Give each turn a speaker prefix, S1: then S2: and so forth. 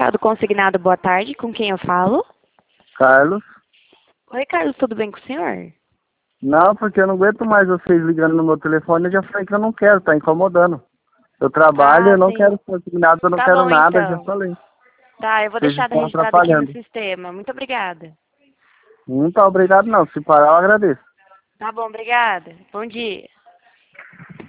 S1: Central do Consignado, boa tarde. Com quem eu falo?
S2: Carlos.
S1: Oi, Carlos, tudo bem com o senhor?
S2: Não, porque eu não aguento mais vocês ligando no meu telefone. Eu já falei que eu não quero, tá incomodando. Eu trabalho, eu não
S1: Sim.
S2: quero consignado, eu não
S1: Tá
S2: quero
S1: bom,
S2: nada, eu já
S1: então.
S2: falei.
S1: Tá, eu vou
S2: Vocês
S1: deixar
S2: estão
S1: registrado aqui no
S2: atrapalhando.
S1: sistema. Muito obrigada.
S2: Não tá obrigado não, se parar eu agradeço.
S1: Tá bom, obrigada. Bom dia.